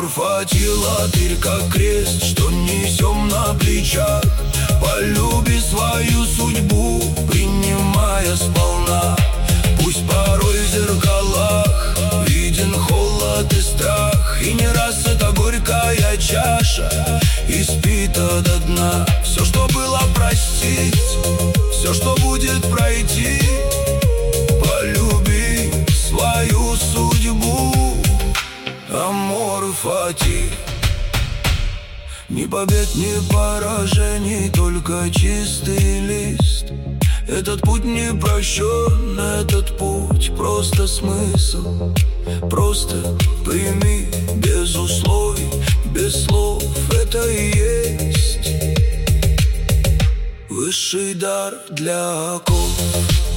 Амор фати, латырь, как крест, что несем на плечах. Полюби свою судьбу, принимая сполна. Пусть порой в зеркалах виден холод и страх, и не раз эта горькая чаша испита до дна. Все, что было, простить, все, что будет, пройти. Полюби свою судьбу. Амор фати. Ни побед, ни поражений, только чистый лист. Этот путь не прощен, этот путь просто смысл. Просто прими без условий, без слов. Это и есть высший дар для оков.